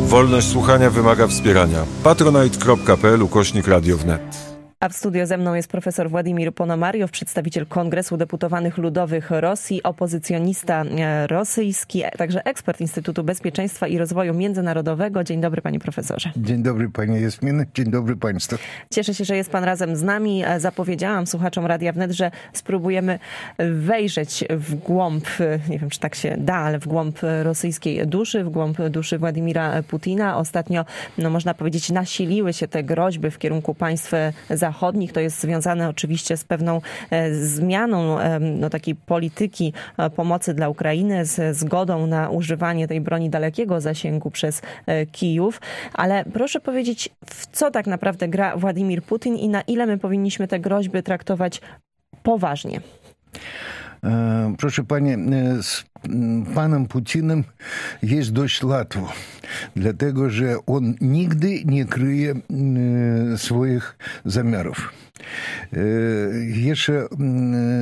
Wolność słuchania wymaga wspierania. patronite.pl/Radio wnet. A w studio ze mną jest profesor Władimir Ponomariow, przedstawiciel Kongresu Deputowanych Ludowych Rosji, opozycjonista rosyjski, także ekspert Instytutu Bezpieczeństwa i Rozwoju Międzynarodowego. Dzień dobry, panie profesorze. Dzień dobry, panie Jasminy. Dzień dobry państwu. Cieszę się, że jest pan razem z nami. Zapowiedziałam słuchaczom Radia Wnet, że spróbujemy wejrzeć w głąb, nie wiem czy tak się da, ale w głąb rosyjskiej duszy, w głąb duszy Władimira Putina. Ostatnio, można powiedzieć, nasiliły się te groźby w kierunku państw zachodnich. To jest związane oczywiście z pewną zmianą takiej polityki pomocy dla Ukrainy, z zgodą na używanie tej broni dalekiego zasięgu przez Kijów. Ale proszę powiedzieć, w co tak naprawdę gra Władimir Putin i na ile my powinniśmy te groźby traktować poważnie? Proszę pani, z panem Putinem jest dość łatwo, dlatego że on nigdy nie kryje swoich zamiarów. Jeszcze w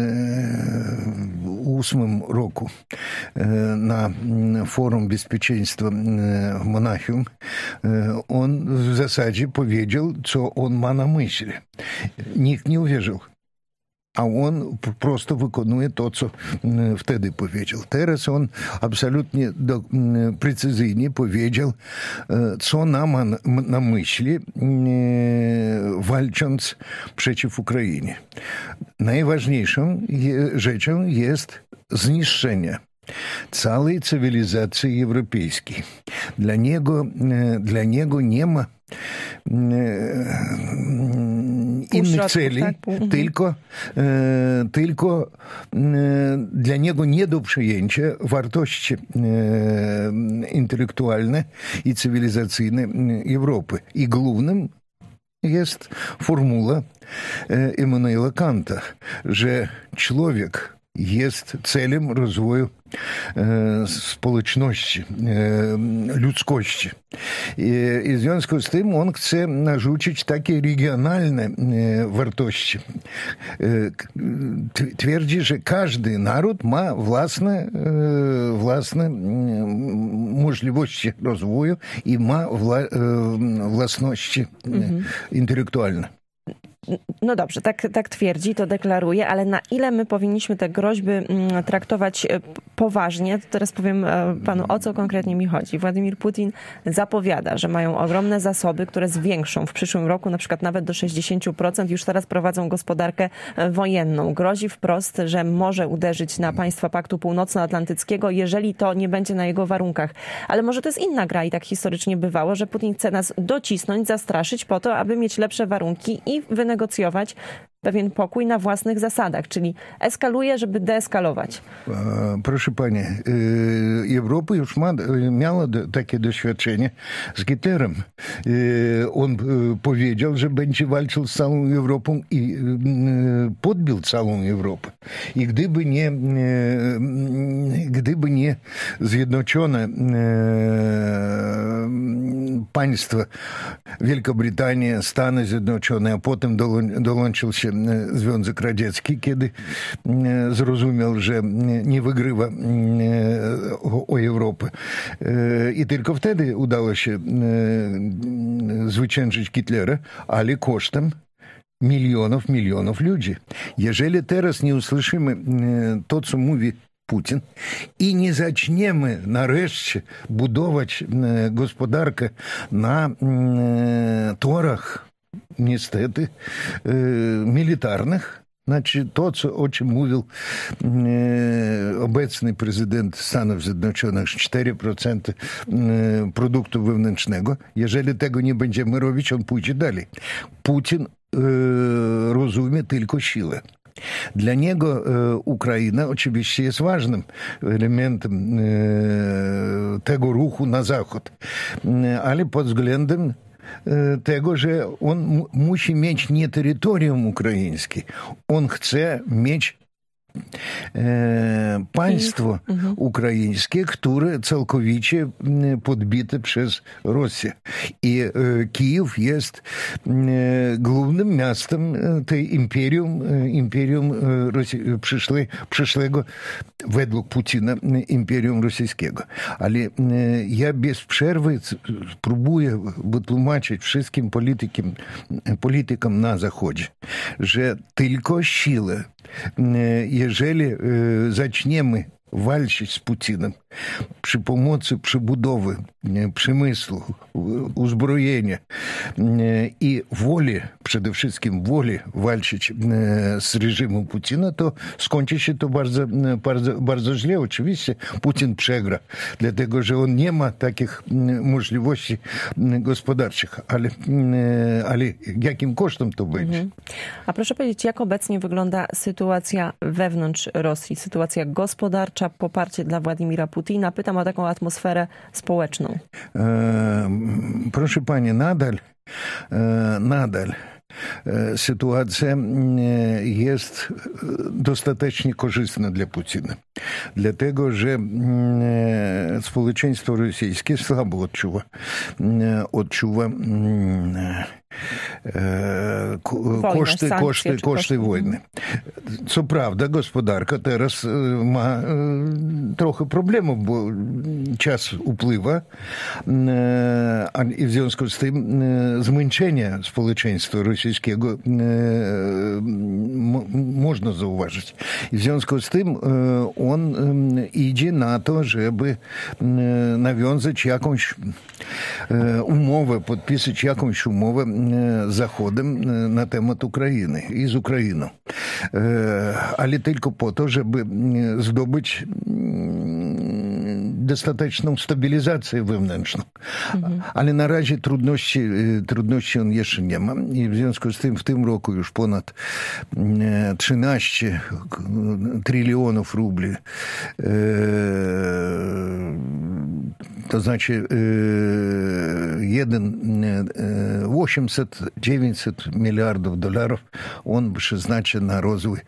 2008 roku na Forum Bezpieczeństwa w Monachium on w zasadzie powiedział, co on ma na myśli. Nikt nie uwierzył. A on просто wykonuje to, co wtedy powiedział. Teraz on absolutnie precyzyjnie powiedział, co nam ma na myśli, walcząc przeciw Ukrainie. Najważniejszą rzeczą jest zniszczenie całej cywilizacji europejskiej. Dla niego nie ma innych celi, tak? tylko dla niego nie do przyjęcia wartości intelektualne i cywilizacyjne Europy. I głównym jest formuła Immanuela Kanta, że człowiek jest celem rozwoju społeczności, ludzkości. I w związku z tym on chce narzucić takie regionalne wartości. Twierdzi, że każdy naród ma własne możliwości rozwoju i ma własności intelektualne. No dobrze, tak twierdzi, to deklaruje, ale na ile my powinniśmy te groźby traktować poważnie, to teraz powiem panu, o co konkretnie mi chodzi. Władimir Putin zapowiada, że mają ogromne zasoby, które zwiększą w przyszłym roku, na przykład nawet do 60%. Już teraz prowadzą gospodarkę wojenną. Grozi wprost, że może uderzyć na państwa Paktu Północnoatlantyckiego, jeżeli to nie będzie na jego warunkach. Ale może to jest inna gra i tak historycznie bywało, że Putin chce nas docisnąć, zastraszyć po to, aby mieć lepsze warunki i wynegocjować pewien pokój na własnych zasadach, czyli eskaluje, żeby deeskalować. Proszę pani, Europa już miała takie doświadczenie z Hitlerem. On powiedział, że będzie walczył z całą Europą i podbił całą Europę. I gdyby nie zjednoczone państwa Wielka Brytania, Stany Zjednoczone, a potem dołączył się Związek Radziecki, kiedy zrozumiał, że nie wygrywa o Europę. I tylko wtedy udało się zwyciężyć Hitlera, ale kosztem milionów ludzi. Jeżeli teraz nie usłyszymy to, co mówi Putin i nie zaczniemy nareszcie budować gospodarkę na torach, niestety, militarnych. Znaczy to, o czym mówił obecny prezydent Stanów Zjednoczonych, 4% produktu wewnętrznego. Jeżeli tego nie będziemy robić, on pójdzie dalej. Putin rozumie tylko siłę. Dla niego Ukraina oczywiście jest ważnym elementem tego ruchu na zachód, ale pod względem tego, że on musi mieć nie terytorium ukraińskie, on chce mieć państwo ukraińskie, które całkowicie podbite przez Rosję. I Kijów jest głównym miastem tej imperium przyszłego, według Putina, imperium rosyjskiego. Ale ja bez przerwy próbuję wytłumaczyć wszystkim politykom na Zachodzie, że tylko siła, jeżeli zaczniemy walczyć z Putinem przy pomocy przebudowy przemysłu, uzbrojenia i woli, przede wszystkim woli walczyć z reżimem Putina, to skończy się to bardzo źle. Oczywiście Putin przegra, dlatego że on nie ma takich możliwości gospodarczych, ale jakim kosztem to będzie? A proszę powiedzieć, jak obecnie wygląda sytuacja wewnątrz Rosji, sytuacja gospodarcza, poparcie dla Władimira Putina? Pytam o taką atmosferę społeczną. Proszę pani, nadal sytuacja jest dostatecznie korzystna dla Putina. Dlatego, że społeczeństwo rosyjskie słabo odczuwa koszty wojny. Co prawda gospodarka teraz ma trochę problemów, bo czas upływa i w związku z tym zmęczenie społeczeństwa rosyjskiego można zauważyć. I w związku z tym on idzie na to, żeby nawiązać jakąś umowę, podpisać jakąś umowę z Zachodem na temat Ukrainy i z Ukrainą. Ale tylko po to, żeby zdobyć dostateczną stabilizację wewnętrzną. Ale na razie trudności on jeszcze nie ma. I w związku z tym w tym roku już ponad 13 trylionów rubli. To znaczy 800-900 miliardów dolarów on przeznaczy na rozwój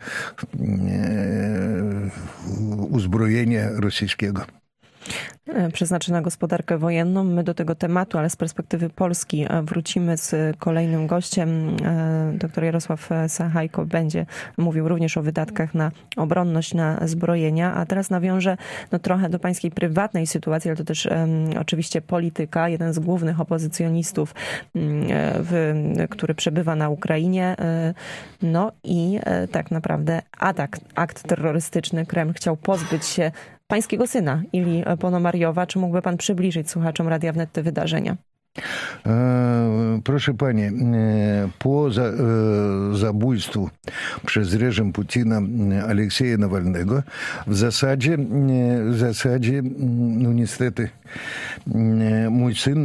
uzbrojenia rosyjskiego. Przeznaczy na gospodarkę wojenną. My do tego tematu, ale z perspektywy Polski wrócimy z kolejnym gościem. Dr Jarosław Sachajko będzie mówił również o wydatkach na obronność, na zbrojenia. A teraz nawiążę trochę do pańskiej prywatnej sytuacji, ale to też oczywiście polityka. Jeden z głównych opozycjonistów, który przebywa na Ukrainie. No i tak naprawdę akt terrorystyczny. Kreml chciał pozbyć się pańskiego syna, Ilji Ponomariowa. Czy mógłby pan przybliżyć słuchaczom Radia Wnet te wydarzenia? Proszę pani, po zabójstwu przez reżim Putina Aleksieja Nawalnego w zasadzie no niestety mój syn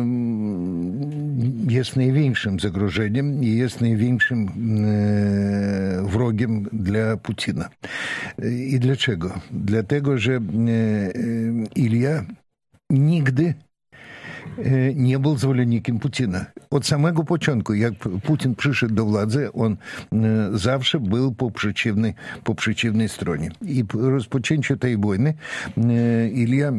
jest największym zagrożeniem i jest największym wrogiem dla Putina. I dlaczego? Dlatego, że Ilja nigdy nie był zwolennikiem Putina. Od samego początku, jak Putin przyszedł do władzy, on zawsze był po przeciwnej stronie. I po rozpoczęciu tej wojny Ilja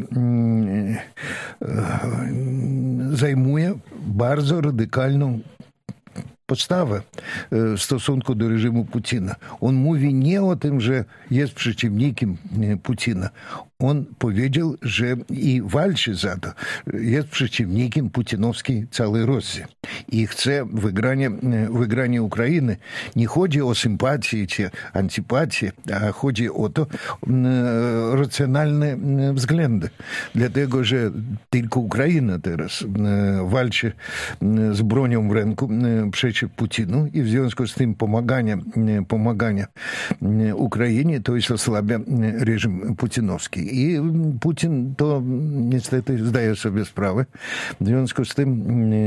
zajmuje bardzo radykalną postawę w stosunku do reżimu Putina. On mówi nie o tym, że jest przeciwnikiem Putina. On powiedział, że i walczy za to. Jest przeciwnikiem putinowskiej całej Rosji. I chce wygrania Ukrainy. Nie chodzi o sympatię czy antypatię, a chodzi o to racjonalne względy. Dlatego, że tylko Ukraina teraz walczy z bronią w ręku przeciw Putinu i w związku z tym pomagania Ukrainie to jest osłabia reżim putinowski. I Putin to niestety zdaje sobie sprawę. W związku z tym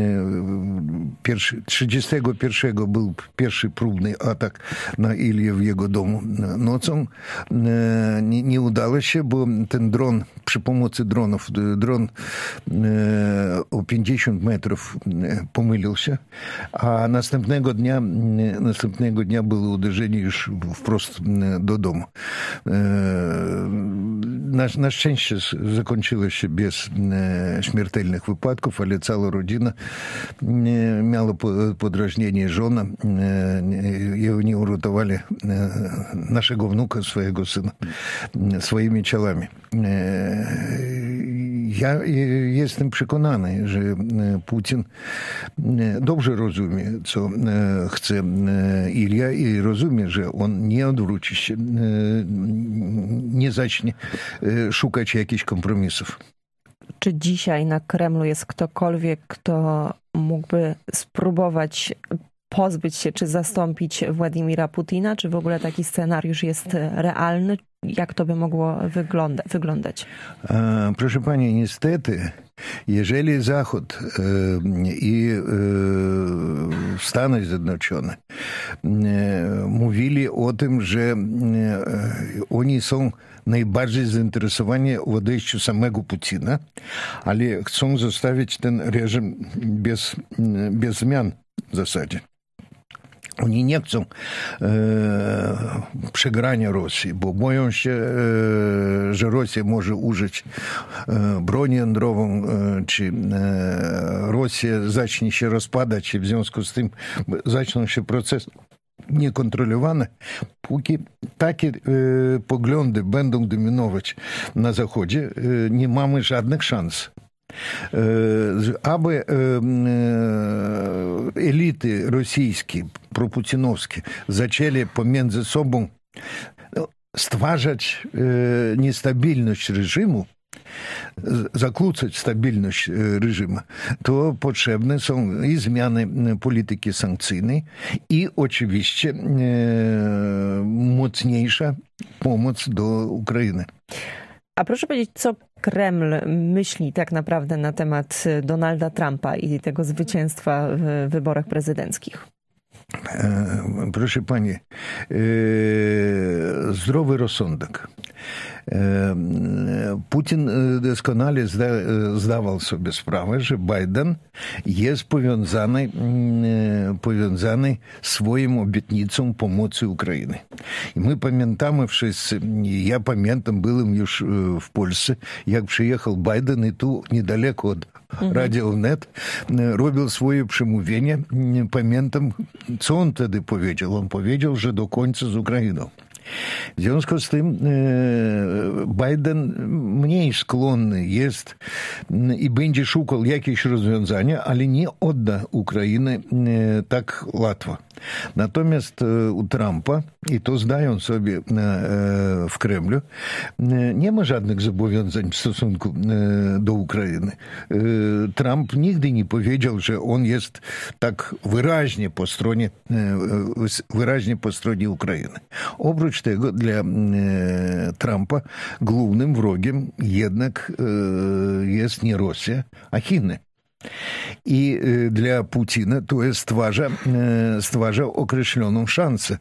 31 był pierwszy próbny atak na Ilię w jego domu nocą. Nie udało się, bo ten dron przy pomocy dronów, dron o 50 metrów pomylił się, a następnego dnia było uderzenie już wprost do domu. Na szczęście zakończyło się bez śmiertelnych wypadków, ale cała rodzina miała podrażnienie, żona, i oni uratowali naszego wnuka, swojego syna, swoimi ciałami. Ja jestem przekonany, że Putin dobrze rozumie, co chce Ilia i rozumie, że on nie odwróci się, nie zacznie szukać jakichś kompromisów. Czy dzisiaj na Kremlu jest ktokolwiek, kto mógłby spróbować pozbyć się czy zastąpić Władimira Putina? Czy w ogóle taki scenariusz jest realny? Jak to by mogło wyglądać? Proszę pani, niestety, jeżeli Zachód i Stany Zjednoczone mówili o tym, że oni są najbardziej zainteresowani w odejściu samego Putina, ale chcą zostawić ten reżim bez zmian w zasadzie. Oni nie chcą przegrania Rosji, bo boją się, że Rosja może użyć broni jądrową, czy Rosja zacznie się rozpadać i w związku z tym zaczną się procesy niekontrolowane. Póki takie poglądy będą dominować na Zachodzie, nie mamy żadnych szans. Aby elity rosyjskie, proputinowskie zaczęli pomiędzy sobą stwarzać niestabilność reżimu, zakłócać stabilność reżimu, to potrzebne są i zmiany polityki sankcyjnej i oczywiście mocniejsza pomoc do Ukrainy. A proszę powiedzieć, co Kreml myśli tak naprawdę na temat Donalda Trumpa i tego zwycięstwa w wyborach prezydenckich? Proszę pani, zdrowy rozsądek. Putin doskonale zdawał sobie sprawę, że Biden jest powiązany swoją obietnicą pomocy Ukrainy. I my pamiętamy wszyscy, ja pamiętam, byłem już w Polsce, jak przyjechał Biden i tu niedaleko od Radio Wnet robił swoje przemówienie. Pamiętam, co on wtedy powiedział. On powiedział, że do końca z Ukrainą. W związku z tym Biden mniej skłonny jest i będzie szukał jakichś rozwiązania, ale nie odda Ukrainy tak łatwo. Natomiast u Trumpa, i to zdają sobie w Kremlu, nie ma żadnych zobowiązań w stosunku do Ukrainy. Trump nigdy nie powiedział, że on jest tak wyraźnie po stronie Ukrainy. Oprócz tego dla Trumpa głównym wrogiem jednak jest nie Rosja, a Chiny. I dla Putina to jest stwarza określoną szansę.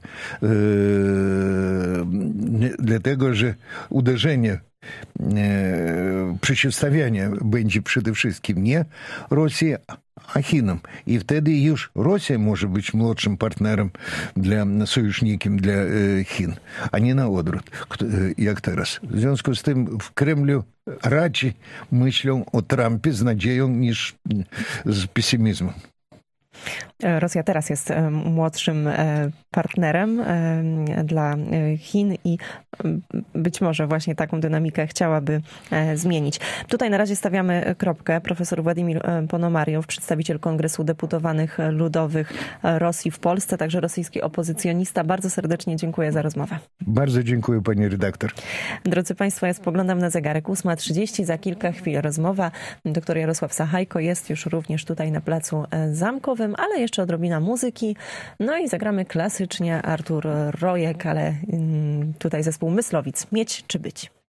Dlatego, że uderzenie, przeciwstawianie będzie przede wszystkim nie Rosji, a Chinom. I wtedy już Rosja może być młodszym partnerem, sojusznikiem dla Chin, a nie na odwrót, jak teraz. W związku z tym w Kremlu raczej myślą o Trumpie z nadzieją niż z pesymizmem. Rosja teraz jest młodszym partnerem dla Chin i być może właśnie taką dynamikę chciałaby zmienić. Tutaj na razie stawiamy kropkę. Profesor Władimir Ponomariow, przedstawiciel Kongresu Deputowanych Ludowych Rosji w Polsce, także rosyjski opozycjonista. Bardzo serdecznie dziękuję za rozmowę. Bardzo dziękuję, pani redaktor. Drodzy Państwo, ja spoglądam na zegarek. 8:30. Za kilka chwil rozmowa. Doktor Jarosław Sachajko jest już również tutaj na Placu Zamkowym, ale jeszcze odrobina muzyki. No i zagramy klasycznie Artur Rojek, ale tutaj zespół Myslowic. Mieć czy być?